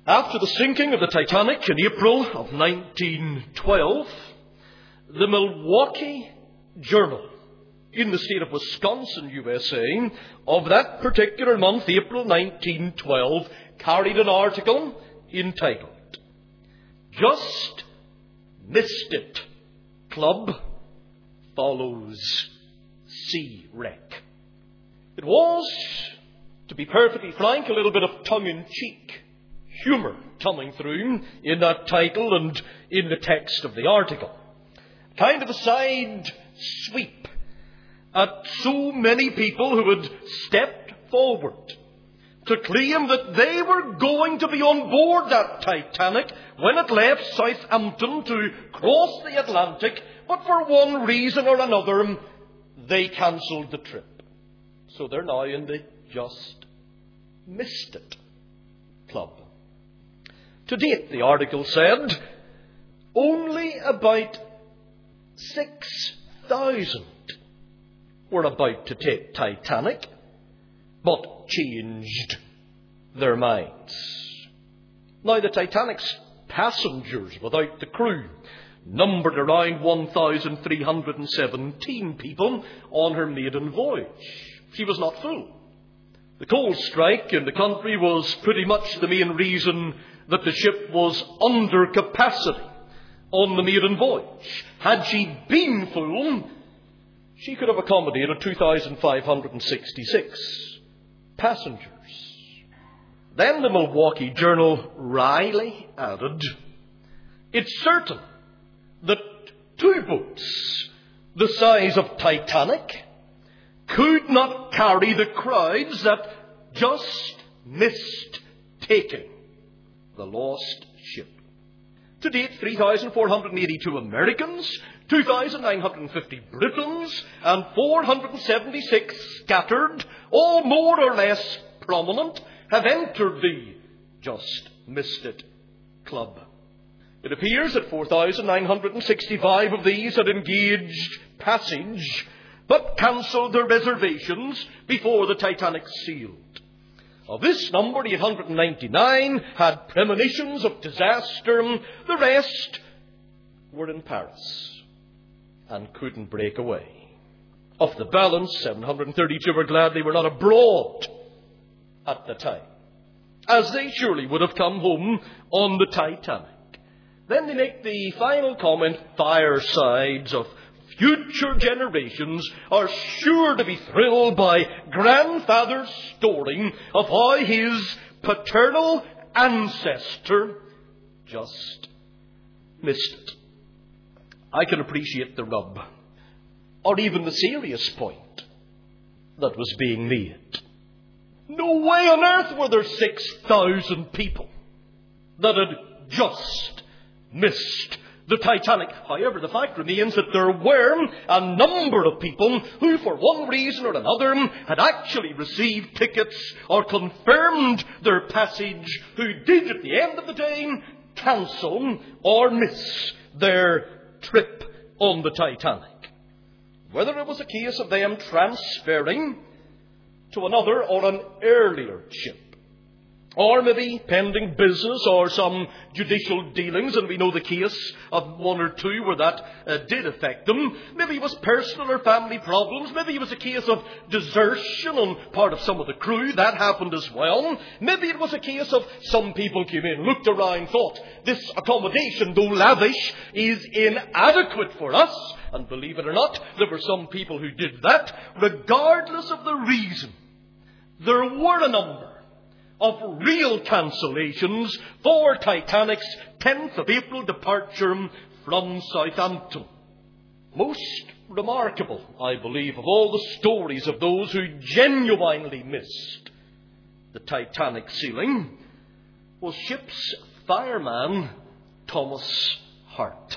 After the sinking of the Titanic in April of 1912, the Milwaukee Journal in the state of Wisconsin, USA, of that particular month, April 1912, carried an article entitled, "Just Missed It. Club Follows Sea Wreck." It was, to be perfectly frank, a little bit of tongue-in-cheek humour coming through in that title and in the text of the article. Kind of a side sweep at so many people who had stepped forward to claim that they were going to be on board that Titanic when it left Southampton to cross the Atlantic, but for one reason or another, they cancelled the trip. So they're now in the Just Missed It Club. To date, the article said, only about 6,000 were about to take Titanic, but changed their minds. Now, the Titanic's passengers without the crew numbered around 1,317 people on her maiden voyage. She was not full. The coal strike in the country was pretty much the main reason that the ship was under capacity on the maiden voyage. Had she been full, she could have accommodated 2,566 passengers. Then the Milwaukee Journal wryly added, "It's certain that two boats the size of Titanic could not carry the crowds that just missed taking the lost ship." To date, 3,482 Americans, 2,950 Britons, and 476 scattered, all more or less prominent, have entered the Just Missed It Club. It appears that 4,965 of these had engaged passage, but cancelled their reservations before the Titanic sailed. Of this number, 899 had premonitions of disaster. The rest were in Paris and couldn't break away. Of the balance, 732 were glad they were not abroad at the time, as they surely would have come home on the Titanic. Then they make the final comment, "Firesides of future generations are sure to be thrilled by grandfather's story of how his paternal ancestor just missed it." I can appreciate the rub, or even the serious point that was being made. No way on earth were there 6,000 people that had just missed the Titanic. However, the fact remains that there were a number of people who, for one reason or another, had actually received tickets or confirmed their passage, who did, at the end of the day, cancel or miss their trip on the Titanic. Whether it was a case of them transferring to another or an earlier ship, or maybe pending business or some judicial dealings, and we know the case of one or two where that did affect them. Maybe it was personal or family problems. Maybe it was a case of desertion on part of some of the crew. That happened as well. Maybe it was a case of some people came in, looked around, thought, this accommodation, though lavish, is inadequate for us. And believe it or not, there were some people who did that. Regardless of the reason, there were a number of real cancellations for Titanic's 10th of April departure from Southampton. Most remarkable, I believe, of all the stories of those who genuinely missed the Titanic sailing was ship's fireman Thomas Hart.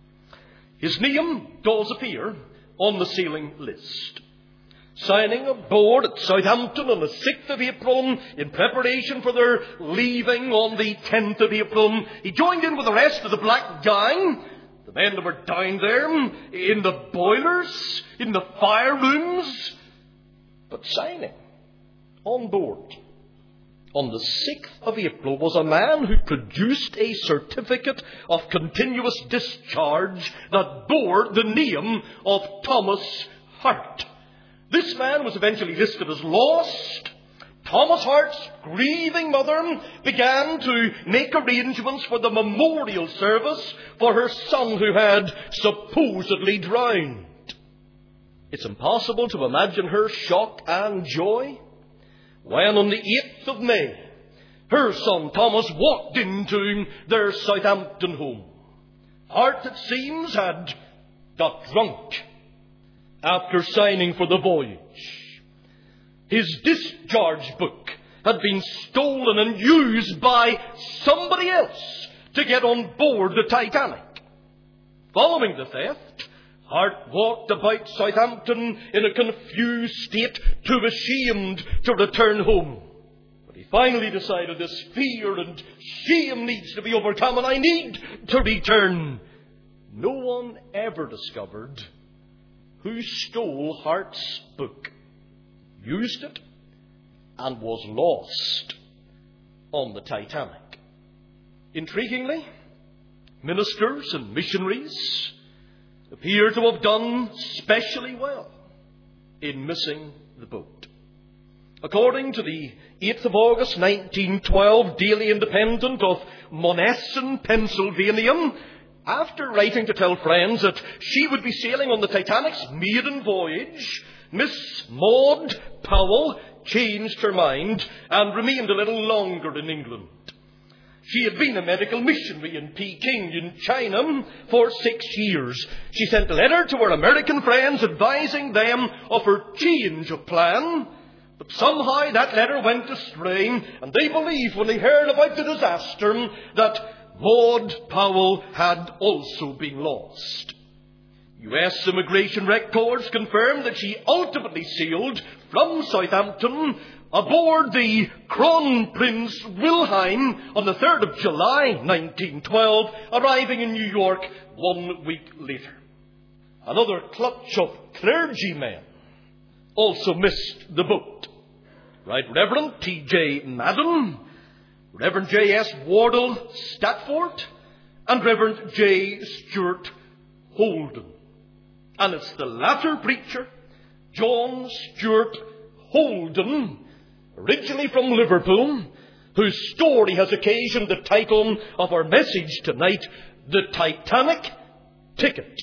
His name does appear on the sailing list. Signing aboard at Southampton on the 6th of April in preparation for their leaving on the 10th of April. He joined in with the rest of the black gang, the men that were down there in the boilers, in the fire rooms, but signing on board on the 6th of April was a man who produced a certificate of continuous discharge that bore the name of Thomas Hart. This man was eventually listed as lost. Thomas Hart's grieving mother began to make arrangements for the memorial service for her son who had supposedly drowned. It's impossible to imagine her shock and joy when on the 8th of May, her son Thomas walked into their Southampton home. Hart, it seems, had got drunk after signing for the voyage. His discharge book had been stolen and used by somebody else to get on board the Titanic. Following the theft, Hart walked about Southampton in a confused state, too ashamed to return home. But he finally decided this fear and shame needs to be overcome, and I need to return. No one ever discovered who stole Hart's book, used it, and was lost on the Titanic. Intriguingly, ministers and missionaries appear to have done specially well in missing the boat. According to the 8th of August 1912 Daily Independent of Monessen, Pennsylvania, after writing to tell friends that she would be sailing on the Titanic's maiden voyage, Miss Maud Powell changed her mind and remained a little longer in England. She had been a medical missionary in Peking in China for 6 years. She sent a letter to her American friends advising them of her change of plan. But somehow that letter went astray, and they believed when they heard about the disaster that Maud Powell had also been lost. U.S. immigration records confirm that she ultimately sailed from Southampton aboard the Kronprinz Wilhelm on the 3rd of July 1912, arriving in New York 1 week later. Another clutch of clergymen also missed the boat. Right Reverend T.J. Madden, Reverend J.S. Wardle Statford, and Reverend J. Stuart Holden. And it's the latter preacher, John Stuart Holden, originally from Liverpool, whose story has occasioned the title of our message tonight, The Titanic Ticket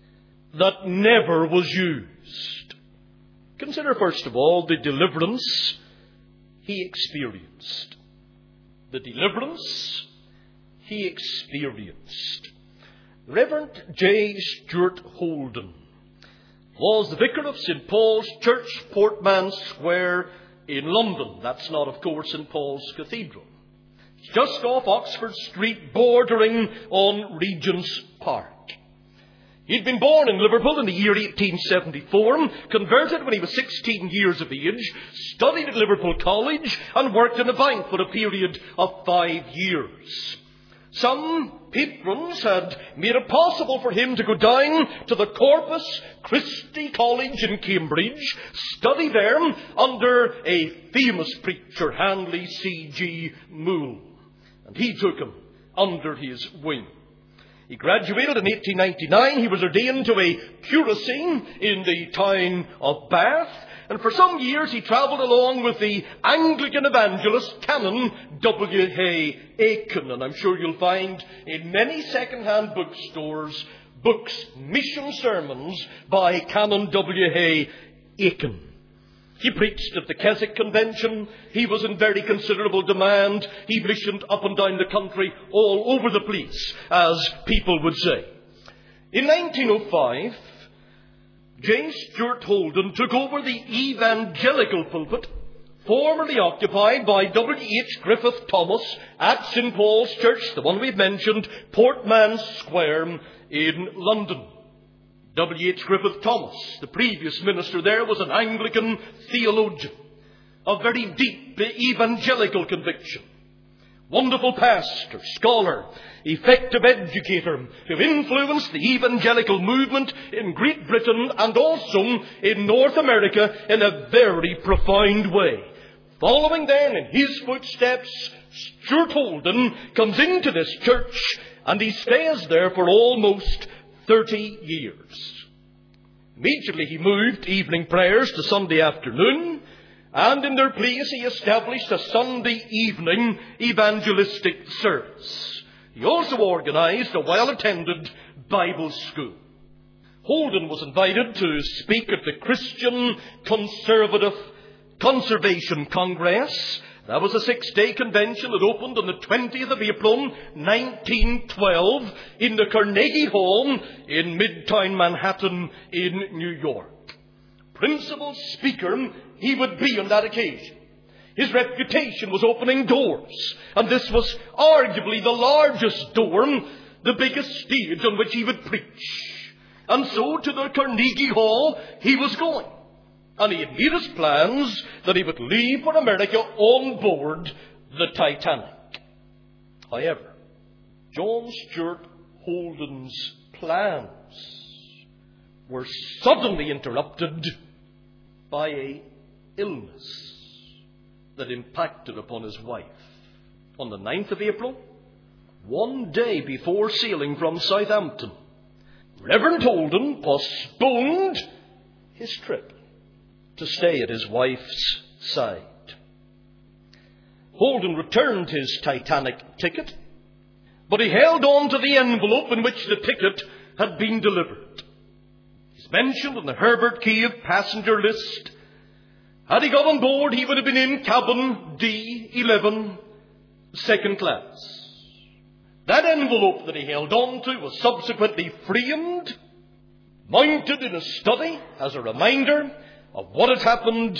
That Never Was Used. Consider first of all the deliverance he experienced. The deliverance he experienced. Reverend J. Stuart Holden was the vicar of St. Paul's Church, Portman Square in London. That's not, of course, St. Paul's Cathedral. It's just off Oxford Street, bordering on Regent's Park. He'd been born in Liverpool in the year 1874, converted when he was 16 years of age, studied at Liverpool College, and worked in a bank for a period of 5 years. Some patrons had made it possible for him to go down to the Corpus Christi College in Cambridge, study there under a famous preacher, Handley C.G. Moule. And he took him under his wing. He graduated in 1899. He was ordained to a curacy in the town of Bath. And for some years he travelled along with the Anglican evangelist Canon W. Hay Aiken. And I'm sure you'll find in many second-hand bookstores books, mission sermons by Canon W. Hay Aiken. He preached at the Keswick Convention. He was in very considerable demand. He missioned up and down the country, all over the place, as people would say. In 1905, James Stuart Holden took over the evangelical pulpit, formerly occupied by W.H. Griffith Thomas at St. Paul's Church, the one we've mentioned, Portman Square in London. W.H. Griffith Thomas, the previous minister there, was an Anglican theologian of very deep evangelical conviction. Wonderful pastor, scholar, effective educator who influenced the evangelical movement in Great Britain and also in North America in a very profound way. Following then in his footsteps, Stuart Holden comes into this church, and he stays there for almost 30 years. Immediately he moved evening prayers to Sunday afternoon, and in their place he established a Sunday evening evangelistic service. He also organized a well-attended Bible school. Holden was invited to speak at the Christian Conservation Congress. That was a 6-day convention that opened on the 20th of April, 1912, in the Carnegie Hall in Midtown Manhattan in New York. Principal speaker he would be on that occasion. His reputation was opening doors, and this was arguably the largest door, the biggest stage on which he would preach. And so to the Carnegie Hall he was going. And he had made his plans that he would leave for America on board the Titanic. However, John Stuart Holden's plans were suddenly interrupted by an illness that impacted upon his wife. On the 9th of April, one day before sailing from Southampton, Reverend Holden postponed his trip to stay at his wife's side. Holden returned his Titanic ticket, but he held on to the envelope in which the ticket had been delivered. He's mentioned on the Herbert Cave passenger list. Had he got on board, he would have been in cabin D11, second class. That envelope that he held on to was subsequently framed, mounted in his study as a reminder of what had happened.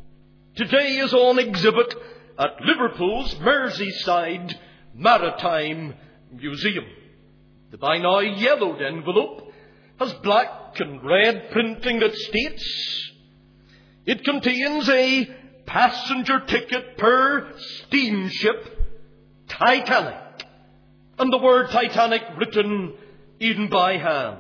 Today is on exhibit at Liverpool's Merseyside Maritime Museum. The by now yellowed envelope has black and red printing that states it contains a passenger ticket per steamship Titanic, and the word Titanic written in by hand.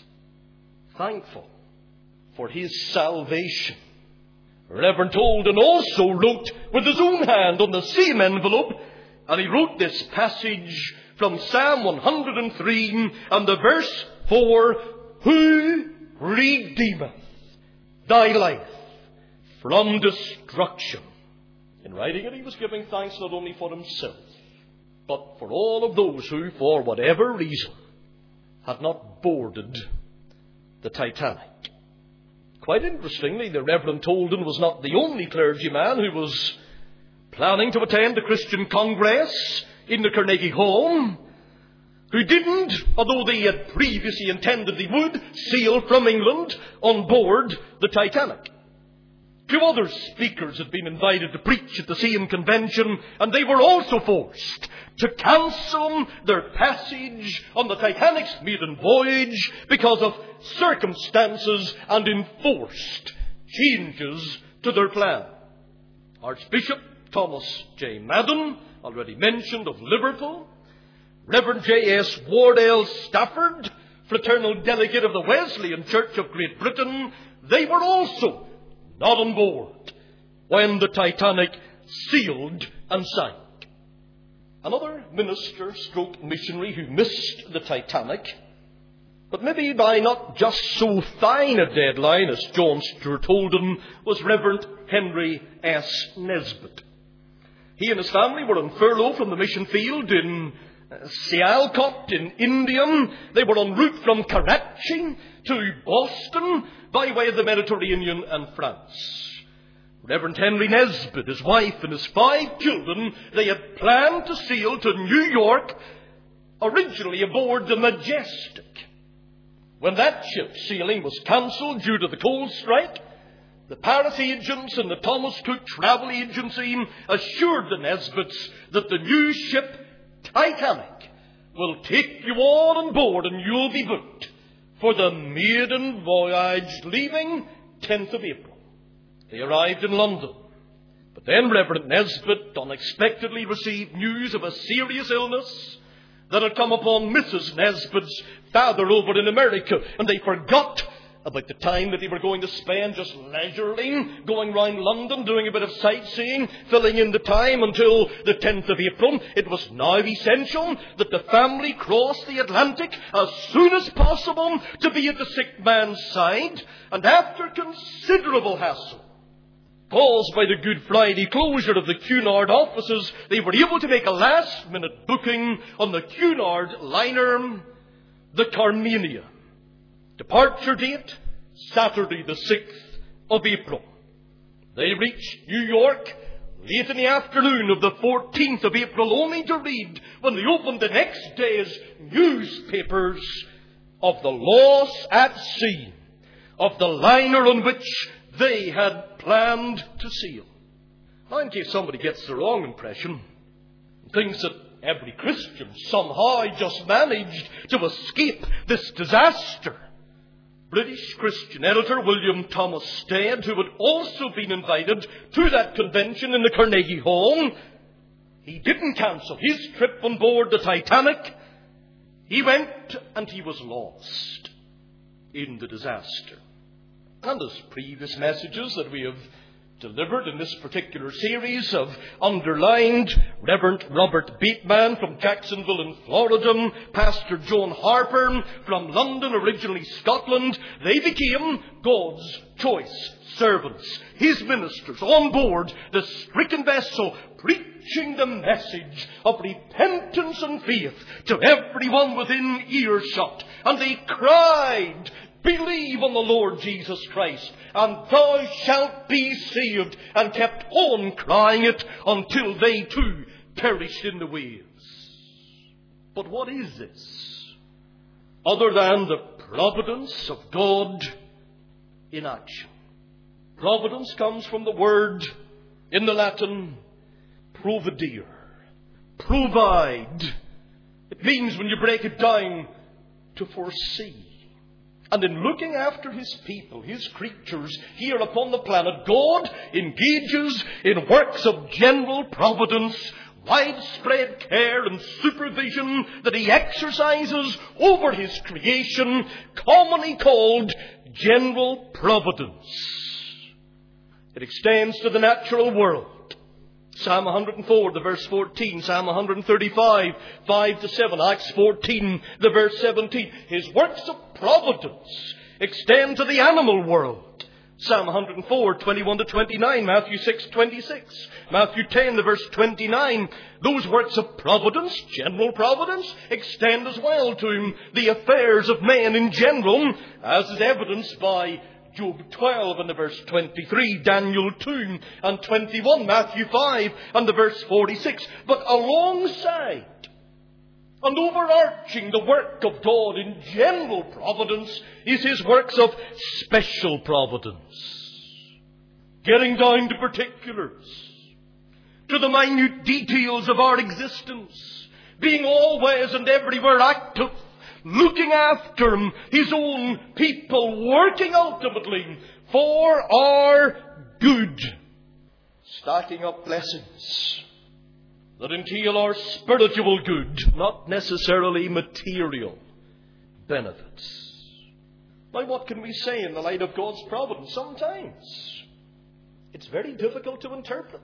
Thankful for his salvation, Reverend Holden also wrote with his own hand on the same envelope, and he wrote this passage from Psalm 103 and the verse 4, Who redeemeth thy life from destruction? In writing it, he was giving thanks not only for himself, but for all of those who, for whatever reason, had not boarded the Titanic. Quite interestingly, the Reverend Holden was not the only clergyman who was planning to attend the Christian Congress in the Carnegie Hall, who didn't, although they had previously intended they would, sail from England on board the Titanic. 2 other speakers had been invited to preach at the same convention, and they were also forced to cancel their passage on the Titanic's maiden voyage because of circumstances and enforced changes to their plan. Archbishop Thomas J. Madden, already mentioned, of Liverpool, Reverend J.S. Wardell Stafford, fraternal delegate of the Wesleyan Church of Great Britain, they were also not on board when the Titanic sailed and sank. Another minister stroke missionary who missed the Titanic, but maybe by not just so fine a deadline as John Stuart Holden, was Reverend Henry S. Nesbitt. He and his family were on furlough from the mission field in Sialkot in India. They were en route from Karachi to Boston by way of the Mediterranean and France. Reverend Henry Nesbitt, his wife and his 5 children, they had planned to sail to New York, originally aboard the Majestic. When that ship's sailing was cancelled due to the coal strike, the Paris agents and the Thomas Cook Travel Agency assured the Nesbitts that the new ship, Titanic, will take you all on board and you'll be booked for the maiden voyage leaving 10th of April. They arrived in London. But then Reverend Nesbitt unexpectedly received news of a serious illness that had come upon Mrs. Nesbitt's father over in America, and they forgot about the time that they were going to spend just leisurely going round London, doing a bit of sightseeing, filling in the time until the 10th of April. It was now essential that the family cross the Atlantic as soon as possible to be at the sick man's side. And after considerable hassle, caused by the Good Friday closure of the Cunard offices, they were able to make a last-minute booking on the Cunard liner, the Carmania. Departure date, Saturday the 6th of April. They reached New York late in the afternoon of the 14th of April, only to read, when they opened the next day's newspapers, of the loss at sea of the liner on which they had planned to sail. Now, in case somebody gets the wrong impression and thinks that every Christian somehow just managed to escape this disaster, British Christian editor William Thomas Stead, who had also been invited to that convention in the Carnegie Hall, he didn't cancel his trip on board the Titanic. He went and he was lost in the disaster. And as previous messages that we have delivered in this particular series have underlined, Reverend Robert Bateman from Jacksonville in Florida, Pastor John Harper from London, originally Scotland, they became God's choice servants, His ministers on board the stricken vessel, preaching the message of repentance and faith to everyone within earshot. And they cried, "Believe on the Lord Jesus Christ, and thou shalt be saved," and kept on crying it until they too perished in the waves. But what is this other than the providence of God in action? Providence comes from the word in the Latin providere. Provide. It means, when you break it down, to foresee. And in looking after His people, His creatures here upon the planet, God engages in works of general providence, widespread care and supervision that He exercises over His creation, commonly called general providence. It extends to the natural world. Psalm 104, the verse 14. Psalm 135, 5-7. Acts 14, the verse 17. His works of providence extend to the animal world. Psalm 104, 21-29. Matthew 6, 26. Matthew 10, the verse 29. Those works of providence, general providence, extend as well to the affairs of men in general, as is evidenced by Job 12 and the verse 23, Daniel 2 and 21, Matthew 5 and the verse 46. But alongside and overarching the work of God in general providence is His works of special providence. Getting down to particulars, to the minute details of our existence, being always and everywhere active, looking after His own people, working ultimately for our good, stacking up blessings that entail our spiritual good, not necessarily material benefits. Now, what can we say in the light of God's providence? Sometimes it's very difficult to interpret.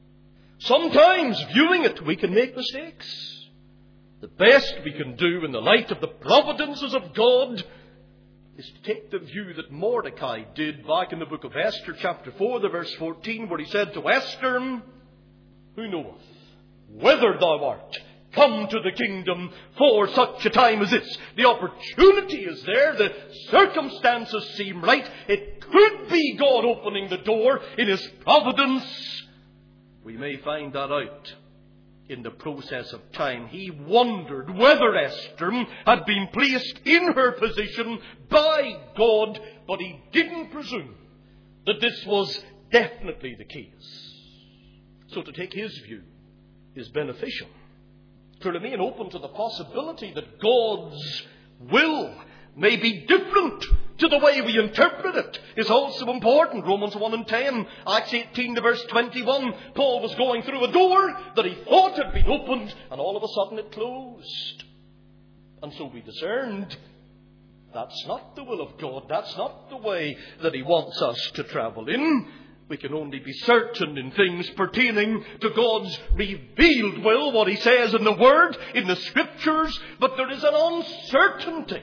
Sometimes, viewing it, we can make mistakes. The best we can do in the light of the providences of God is to take the view that Mordecai did back in the book of Esther, chapter 4, the verse 14, where he said to Esther, "Who knoweth whether thou art come to the kingdom for such a time as this?" The opportunity is there. The circumstances seem right. It could be God opening the door in His providence. We may find that out in the process of time. He wondered whether Esther had been placed in her position by God, but he didn't presume that this was definitely the case. So to take his view is beneficial. To remain open to the possibility that God's will may be different to the way we interpret it is also important. Romans 1 and 10, Acts 18 to verse 21. Paul was going through a door that he thought had been opened, and all of a sudden it closed. And so we discerned That's not the will of God. That's not the way that He wants us to travel in. We can only be certain in things pertaining to God's revealed will, what He says in the Word, in the Scriptures, but there is an uncertainty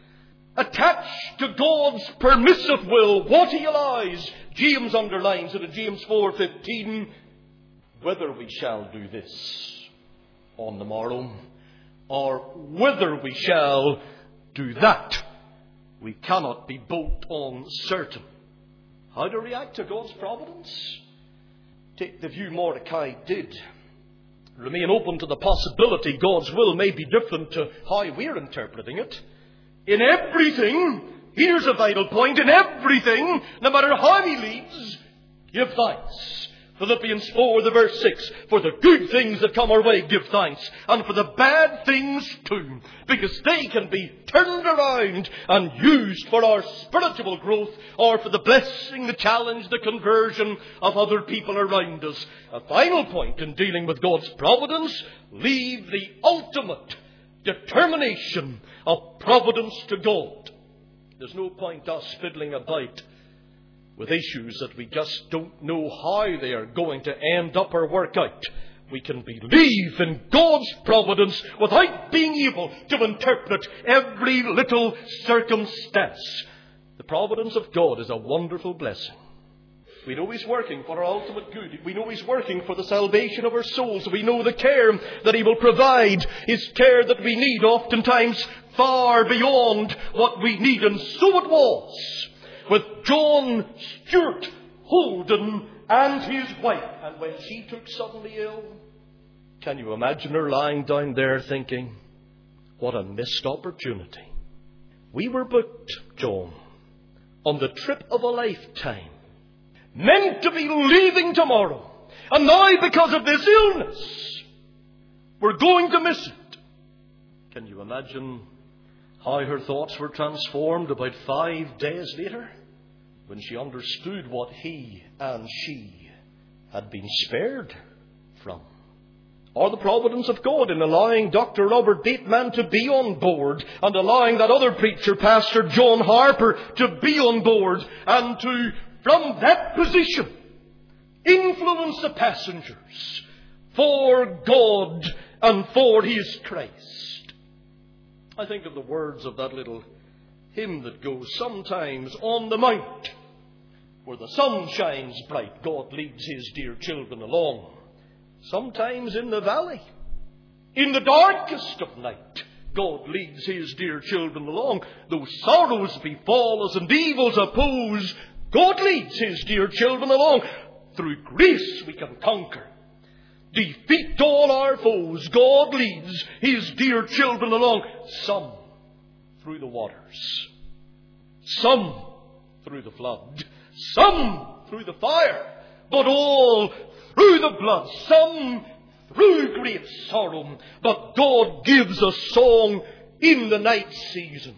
attached to God's permissive will, what He allows. James underlines it in James 4:15, whether we shall do this on the morrow, or whether we shall do that. We cannot be both on certain. How to react to God's providence? Take the view Mordecai did. Remain open to the possibility God's will may be different to how we're interpreting it. In everything, here's a vital point, in everything, no matter how He leads, give thanks. Philippians 4, the verse 6, for the good things that come our way, give thanks. And for the bad things too, because they can be turned around and used for our spiritual growth, or for the blessing, the challenge, the conversion of other people around us. A final point in dealing with God's providence, leave the ultimate determination of providence to God. There's no point us fiddling about with issues that we just don't know how they are going to end up or work out. We can believe in God's providence without being able to interpret every little circumstance. The providence of God is a wonderful blessing. We know He's working for our ultimate good. We know He's working for the salvation of our souls. We know the care that He will provide is care that we need, oftentimes far beyond what we need. And so it was with John Stuart Holden and his wife. And when she took suddenly ill, can you imagine her lying down there thinking, what a missed opportunity. We were booked, John, on the trip of a lifetime, meant to be leaving tomorrow. And now, because of this illness, we're going to miss it. Can you imagine how her thoughts were transformed about 5 days later, when she understood what he and she had been spared from? Or the providence of God in allowing Dr. Robert Bateman to be on board, and allowing that other preacher, Pastor John Harper, to be on board, and to, from that position, influence the passengers for God and for His Christ. I think of the words of that little hymn that goes, sometimes on the mount where the sun shines bright, God leads His dear children along. Sometimes in the valley, in the darkest of night, God leads His dear children along. Though sorrows befall us and evils oppose, God leads His dear children along. Through grace we can conquer, defeat all our foes. God leads His dear children along. Some through the waters, some through the flood, some through the fire, but all through the blood. Some through great sorrow, but God gives a song in the night season,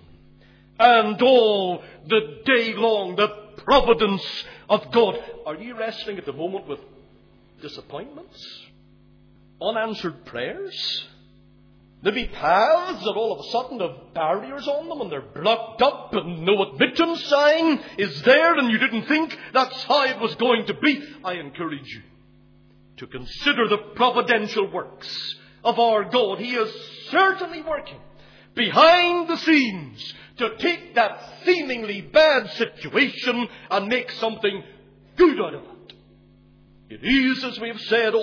and all the day long the providence of God. Are you wrestling at the moment with disappointments? Unanswered prayers? Maybe paths that all of a sudden have barriers on them and they're blocked up and no admittance sign is there and you didn't think that's how it was going to be. I encourage you to consider the providential works of our God. He is certainly working behind the scenes to take that seemingly bad situation and make something good out of it. It is, as we have said,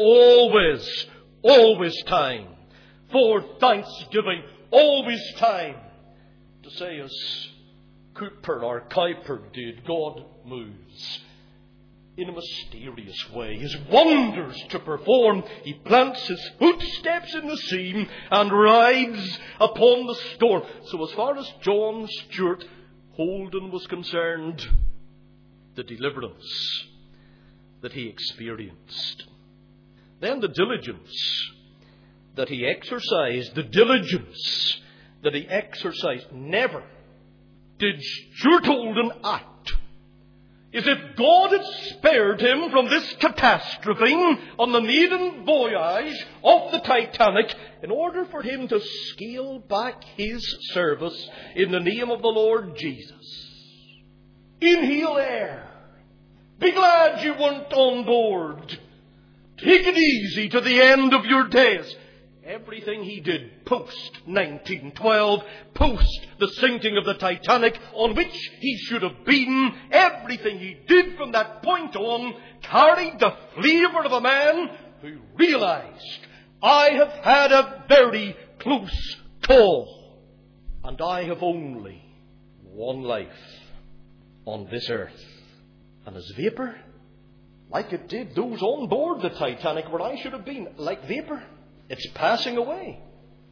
always time for thanksgiving, always time to say as Cooper or Kuiper did, God moves in a mysterious way, His wonders to perform. He plants His footsteps in the sea and rides upon the storm. So as far as John Stuart Holden was concerned, the deliverance that he experienced, then the diligence that he exercised, never did Stuart Holden act is if God had spared him from this catastrophe on the maiden voyage of the Titanic in order for him to scale back his service in the name of the Lord Jesus. Inhale air. Be glad you weren't on board. Take it easy to the end of your days. Everything he did post-1912, post the sinking of the Titanic, on which he should have been, everything he did from that point on carried the flavour of a man who realised, I have had a very close call, and I have only one life on this earth. And as vapour, like it did those on board the Titanic where I should have been, like vapour, it's passing away.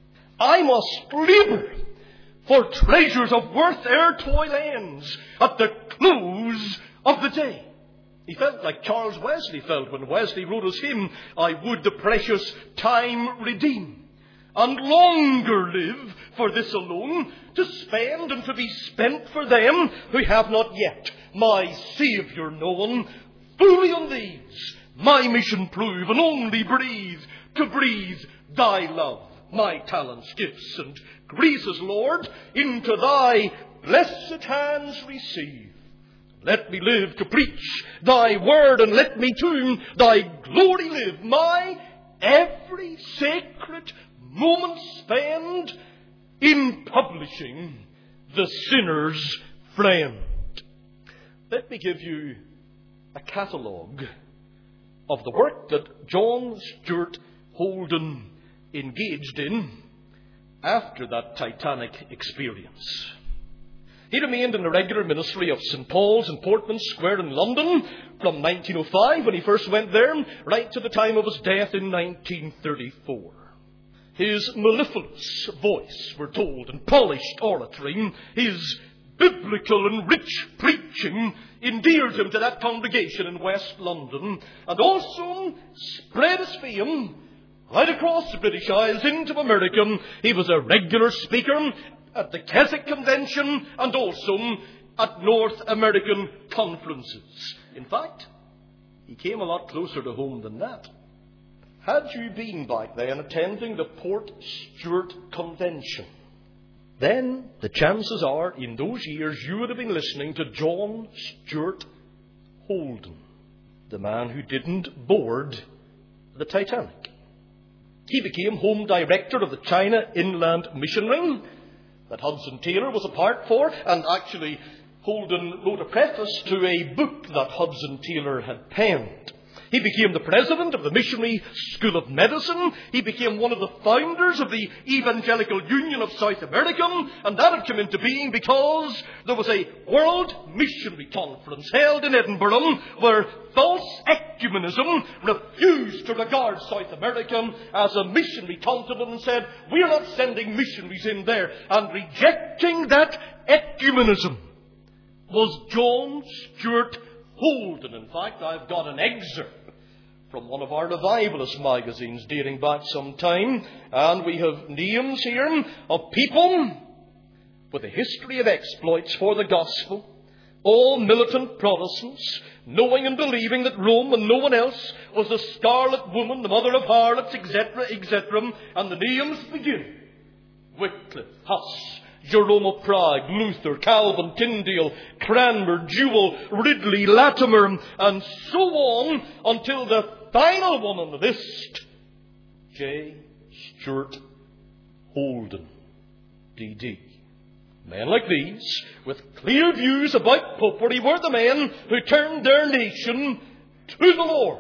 I must labour for treasures of worth ere toil ends at the close of the day. He felt like Charles Wesley felt when Wesley wrote his hymn, I would the precious time redeem, and longer live for this alone, to spend and to be spent for them who have not yet my Saviour known. Fully on these my mission prove, and only breathe to breathe thy love, my talents, gifts, and graces, Lord, into thy blessed hands receive. Let me live to preach thy word, and let me to thy glory live. My every sacred moment spend in publishing the sinner's friend. Let me give you a catalogue of the work that John Stuart Holden engaged in after that Titanic experience. He remained in the regular ministry of St. Paul's in Portman Square in London from 1905, when he first went there, right to the time of his death in 1934. His mellifluous voice, we're told, and polished oratory, his biblical and rich preaching endeared him to that congregation in West London, and also spread his fame right across the British Isles into America. He was a regular speaker at the Keswick Convention and also at North American conferences. In fact, he came a lot closer to home than that. Had you been back then attending the Port Stewart Convention, then the chances are in those years you would have been listening to John Stuart Holden, the man who didn't board the Titanic. He became Home Director of the China Inland Mission Ring that Hudson Taylor was a part for, and actually Holden wrote a preface to a book that Hudson Taylor had penned. He became the president of the Missionary School of Medicine. He became one of the founders of the Evangelical Union of South America, and that had come into being because there was a World Missionary Conference held in Edinburgh where false ecumenism refused to regard South America as a missionary continent and said, we're not sending missionaries in there. And rejecting that ecumenism was John Stuart Holden. In fact, I've got an excerpt from one of our revivalist magazines dating back some time, and we have names here of people with a history of exploits for the gospel, all militant Protestants, knowing and believing that Rome and no one else was the scarlet woman, the mother of harlots, etc., etc., and the names begin: Wycliffe, Huss, Jerome of Prague, Luther, Calvin, Tyndale, Cranmer, Jewell, Ridley, Latimer, and so on until the final one on the list, J. Stuart Holden, D.D. Men like these, with clear views about popery, were the men who turned their nation to the Lord.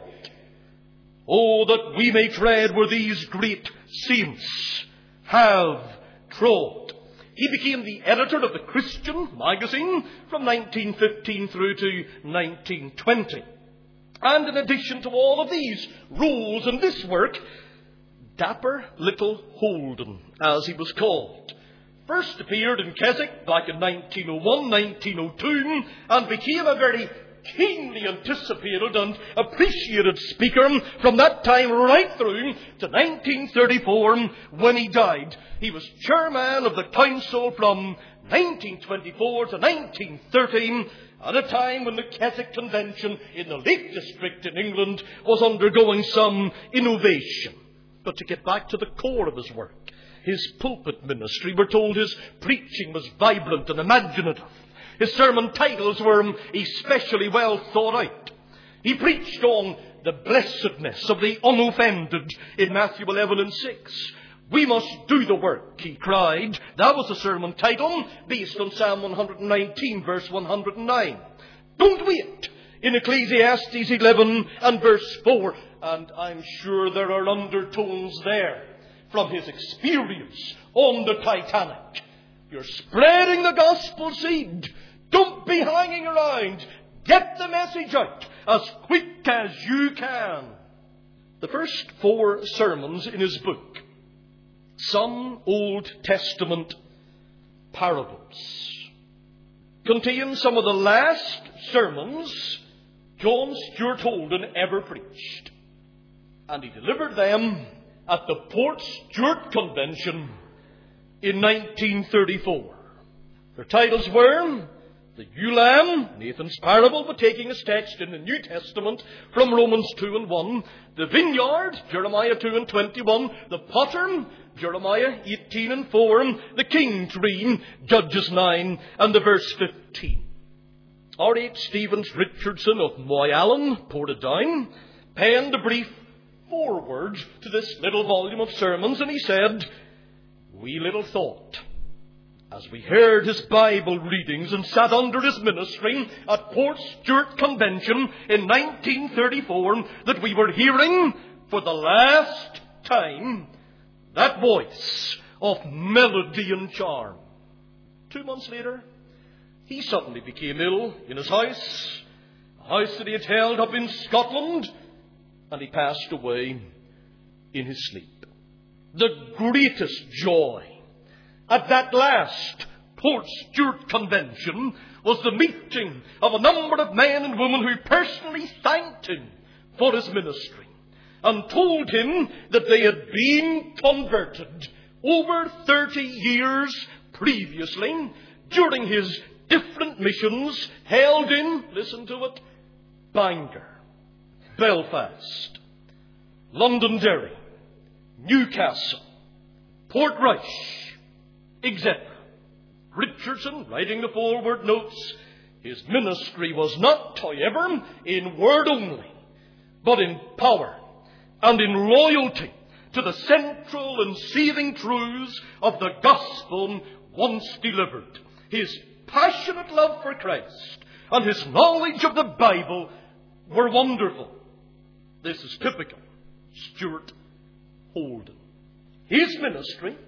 Oh, that we may tread where these great saints have trod. He became the editor of the Christian magazine from 1915 through to 1920. And in addition to all of these roles in this work, Dapper Little Holden, as he was called, first appeared in Keswick back in 1901, 1902, and became a very keenly anticipated and appreciated speaker from that time right through to 1934 when he died. He was chairman of the council from 1924 to 1913, at a time when the Keswick Convention in the Lake District in England was undergoing some innovation. But to get back to the core of his work, his pulpit ministry, we're told his preaching was vibrant and imaginative. His sermon titles were especially well thought out. He preached on the blessedness of the unoffended in Matthew 11 and 6. We must do the work, he cried. That was the sermon title, based on Psalm 119, verse 109. Don't wait, in Ecclesiastes 11 and verse 4. And I'm sure there are undertones there from his experience on the Titanic. You're spreading the gospel seed. Don't be hanging around. Get the message out as quick as you can. The first 4 sermons in his book, some Old Testament parables, contain some of the last sermons John Stuart Holden ever preached. And he delivered them at the Port Stewart Convention in 1934. Their titles were the Ewe Lamb, Nathan's parable, but taking his text in the New Testament from Romans 2 and 1. The Vineyard, Jeremiah 2 and 21. The Potter, Jeremiah 18 and 4. The King Tree, Judges 9 and the verse 15. R.H. Stevens Richardson of Moyallen, Portadown, penned a brief foreword to this little volume of sermons, and he said, "We little thought, as we heard his Bible readings and sat under his ministry at Port Stewart Convention in 1934, that we were hearing for the last time that voice of melody and charm." 2 months later, he suddenly became ill in his house, a house that he had held up in Scotland, and he passed away in his sleep. The greatest joy at that last Port Stewart Convention was the meeting of a number of men and women who personally thanked him for his ministry and told him that they had been converted over 30 years previously during his different missions held in, listen to it, Bangor, Belfast, Londonderry, Newcastle, Portrush, etc. Richardson, writing the forward notes, his ministry was not, however, in word only, but in power and in loyalty to the central and saving truths of the gospel once delivered. His passionate love for Christ and his knowledge of the Bible were wonderful. This is typical Stuart Holden. His ministry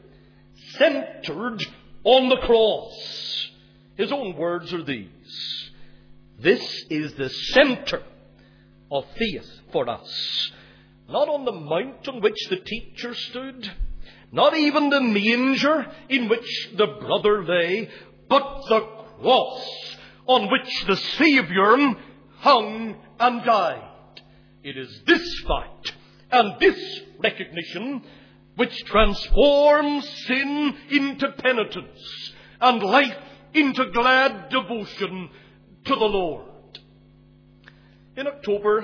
centered on the cross. His own words are these: "This is the center of faith for us. Not on the mount on which the teacher stood, not even the manger in which the brother lay, but the cross on which the Saviour hung and died." It is this fact and this recognition which transforms sin into penitence and life into glad devotion to the Lord. In October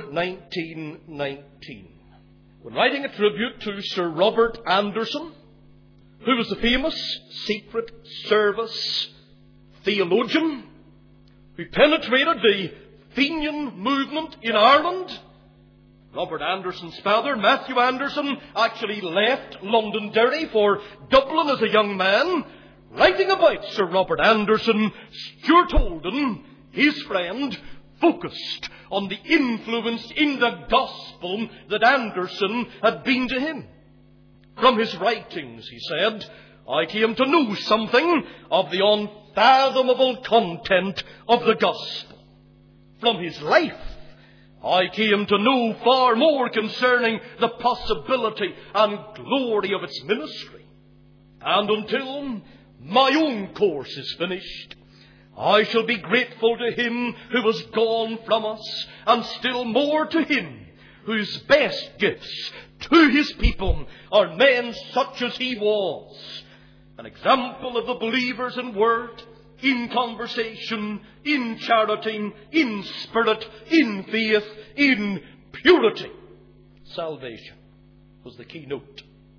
1919, when writing a tribute to Sir Robert Anderson, who was the famous Secret Service theologian who penetrated the Fenian movement in Ireland, Robert Anderson's father, Matthew Anderson, actually left Londonderry for Dublin as a young man. Writing about Sir Robert Anderson, Stuart Holden, his friend, focused on the influence in the gospel that Anderson had been to him. From his writings, he said, "I came to know something of the unfathomable content of the gospel. From his life, I came to know far more concerning the possibility and glory of its ministry. And until my own course is finished, I shall be grateful to him who has gone from us, and still more to him whose best gifts to his people are men such as he was, An example of the believers in word, in conversation, in charity, in spirit, in faith, in purity. Salvation was the keynote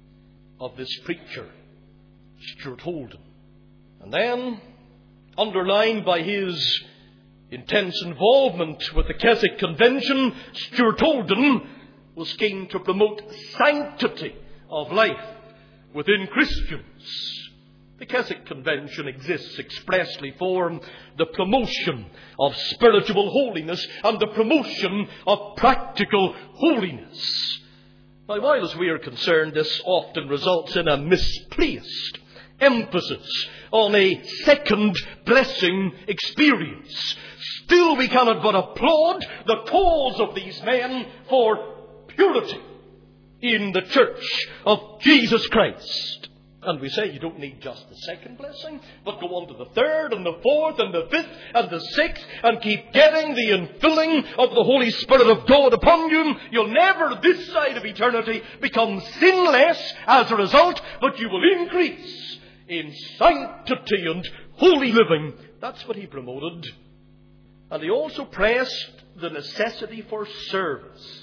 of this preacher, Stuart Holden. And then, underlined by his intense involvement with the Keswick Convention, Stuart Holden was keen to promote sanctity of life within Christians. The Keswick Convention exists expressly for the promotion of spiritual holiness and the promotion of practical holiness. Now, while as we are concerned, this often results in a misplaced emphasis on a second blessing experience. Still, we cannot but applaud the cause of these men for purity in the Church of Jesus Christ. And we say you don't need just the second blessing, but go on to the third and the fourth and the fifth and the sixth and keep getting the infilling of the Holy Spirit of God upon you. You'll never, this side of eternity, become sinless as a result, but you will increase in sanctity and holy living. That's what he promoted. And he also pressed the necessity for service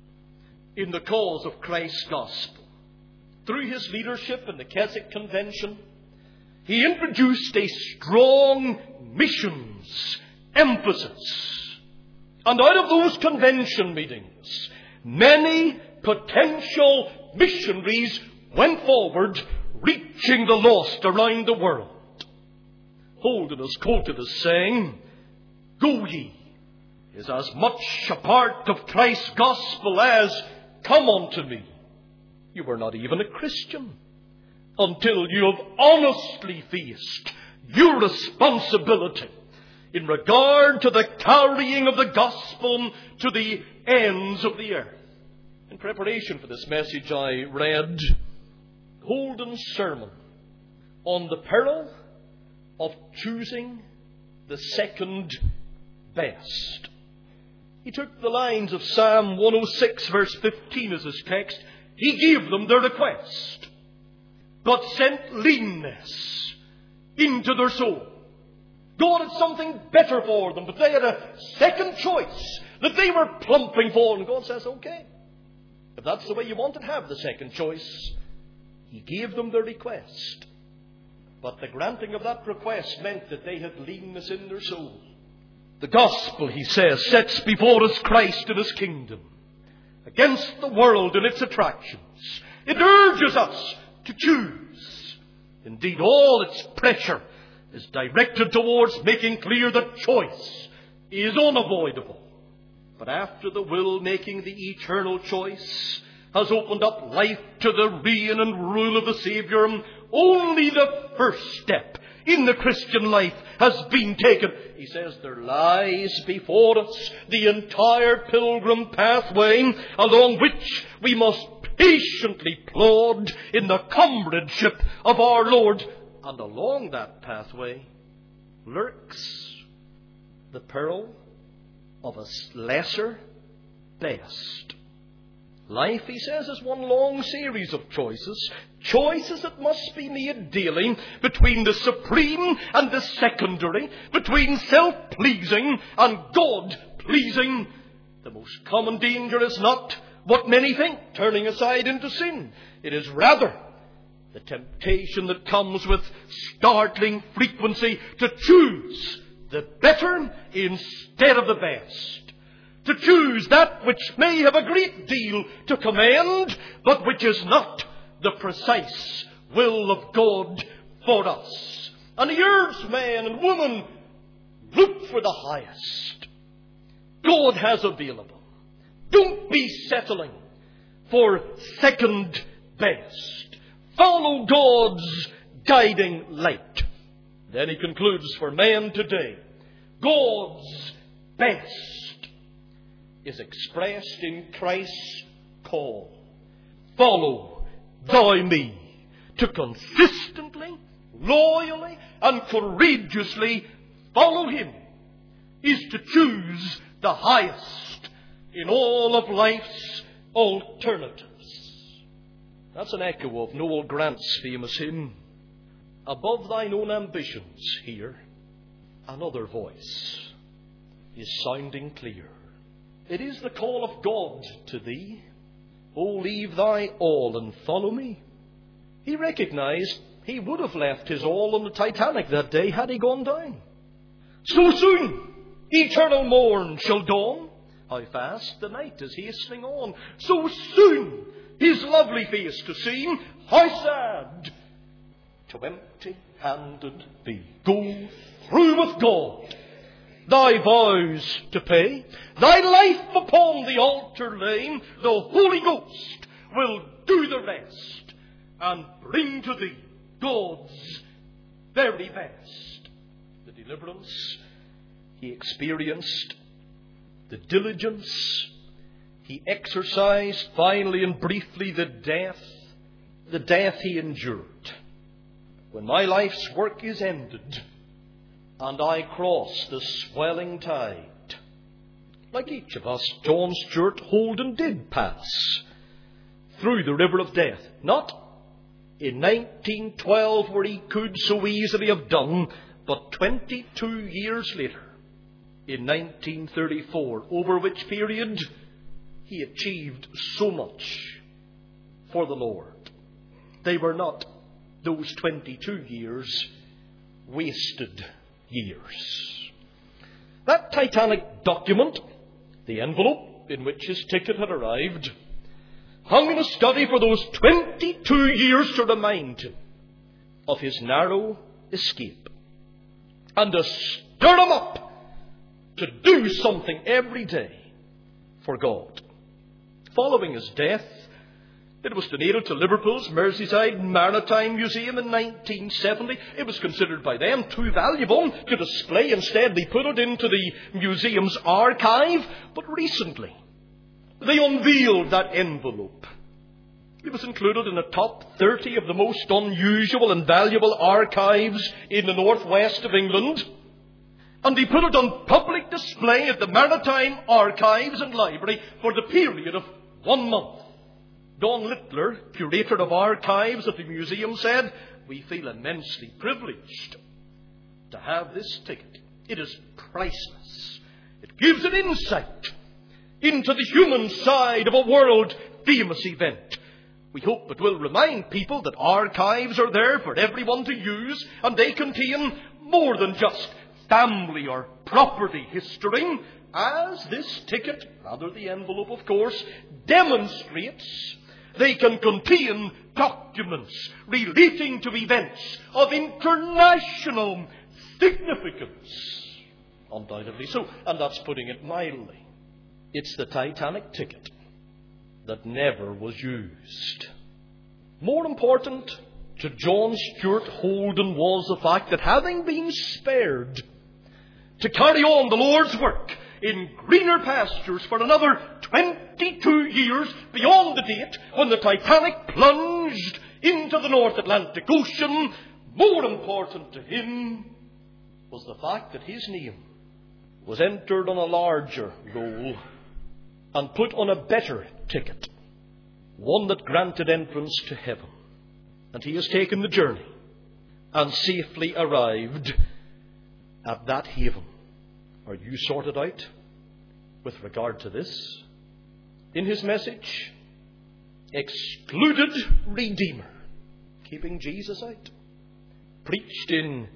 in the cause of Christ's gospel. Through his leadership in the Keswick Convention, he introduced a strong missions emphasis. And out of those convention meetings, many potential missionaries went forward, reaching the lost around the world. Holden is quoted as saying, "Go ye is as much a part of Christ's gospel as come unto me. You were not even a Christian until you have honestly faced your responsibility in regard to the carrying of the gospel to the ends of the earth." In preparation for this message, I read Holden's sermon on the peril of choosing the second best. He took the lines of Psalm 106 verse 15 as his text. He gave them their request, but sent leanness into their soul. God had something better for them, but they had a second choice that they were plumping for. And God says, okay, if that's the way you want it, have the second choice. He gave them their request. But the granting of that request meant that they had leanness in their soul. The gospel, he says, sets before us Christ and his kingdom against the world and its attractions. It urges us to choose. Indeed, all its pressure is directed towards making clear that choice is unavoidable. But after the will making the eternal choice has opened up life to the reign and rule of the Saviour, only the first step in the Christian life has been taken. He says there lies before us the entire pilgrim pathway along which we must patiently plod in the comradeship of our Lord. And along that pathway lurks the peril of a lesser best. Life, he says, is one long series of choices. Choices that must be made daily between the supreme and the secondary, between self-pleasing and God-pleasing. The most common danger is not what many think, turning aside into sin. It is rather the temptation that comes with startling frequency to choose the better instead of the best. To choose that which may have a great deal to commend, but which is not the precise will of God for us. And he urged man and woman, look for the highest God has available. Don't be settling for second best. Follow God's guiding light. Then he concludes, for man today, God's best is expressed in Christ's call. Follow thou me. To consistently, loyally, and courageously follow him is to choose the highest in all of life's alternatives. That's an echo of Noel Grant's famous hymn, above thine own ambitions, hear, another voice is sounding clear. It is the call of God to thee. Oh, leave thy all and follow me. He recognized he would have left his all on the Titanic that day had he gone down. So soon eternal morn shall dawn. How fast the night is hastening on. So soon his lovely face to see. How sad to empty-handed be. Go through with God, thy vows to pay, thy life upon the altar lay. The Holy Ghost will do the rest and bring to thee God's very best. The deliverance he experienced, the diligence he exercised, finally and briefly the death he endured. When my life's work is ended and I cross the swelling tide, like each of us, John Stuart Holden did pass through the river of death. Not in 1912, where he could so easily have done, but 22 years later, in 1934, over which period he achieved so much for the Lord. They were not, those 22 years, wasted years. That Titanic document, the envelope in which his ticket had arrived, hung in a study for those 22 years to remind him of his narrow escape and to stir him up to do something every day for God. Following his death, it was donated to Liverpool's Merseyside Maritime Museum in 1970. It was considered by them too valuable to display. Instead, they put it into the museum's archive. But recently, they unveiled that envelope. It was included in the top 30 of the most unusual and valuable archives in the northwest of England. And they put it on public display at the Maritime Archives and Library for the period of 1 month. Don Littler, curator of archives at the museum, said, "We feel immensely privileged to have this ticket. It is priceless. It gives an insight into the human side of a world-famous event. We hope it will remind people that archives are there for everyone to use, and they contain more than just family or property history, as this ticket, rather the envelope of course, demonstrates. They can contain documents relating to events of international significance." Undoubtedly so, and that's putting it mildly. It's the Titanic ticket that never was used. More important to John Stuart Holden was the fact that, having been spared to carry on the Lord's work in greener pastures for another 22 years beyond the date when the Titanic plunged into the North Atlantic Ocean, more important to him was the fact that his name was entered on a larger roll and put on a better ticket, one that granted entrance to heaven. And he has taken the journey and safely arrived at that haven. Are you sorted out with regard to this? In his message, Excluded Redeemer, keeping Jesus out, preached in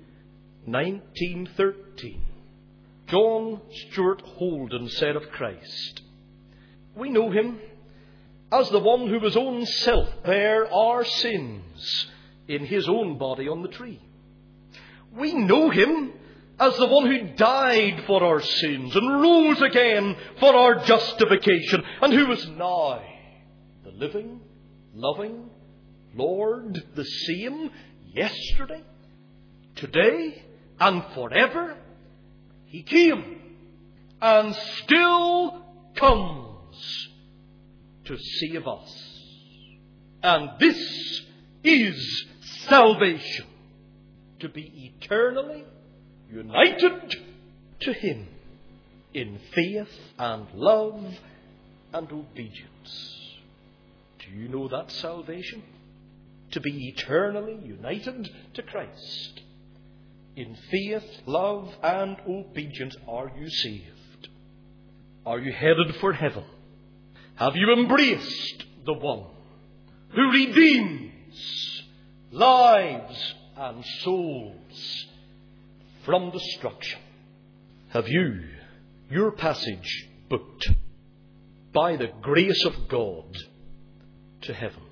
1913, John Stuart Holden said of Christ, "We know him as the one who his own self bare our sins in his own body on the tree. We know him as the one who died for our sins and rose again for our justification, and who is now the living, loving Lord, the same yesterday, today, and forever. He came and still comes to save us. And this is salvation, to be eternally united to him in faith and love and obedience." Do you know that salvation? to be eternally united to Christ. In faith, love, and obedience are you saved? Are you headed for heaven? Have you embraced the one who redeems lives and souls from destruction? Have you your passage booked by the grace of God to heaven?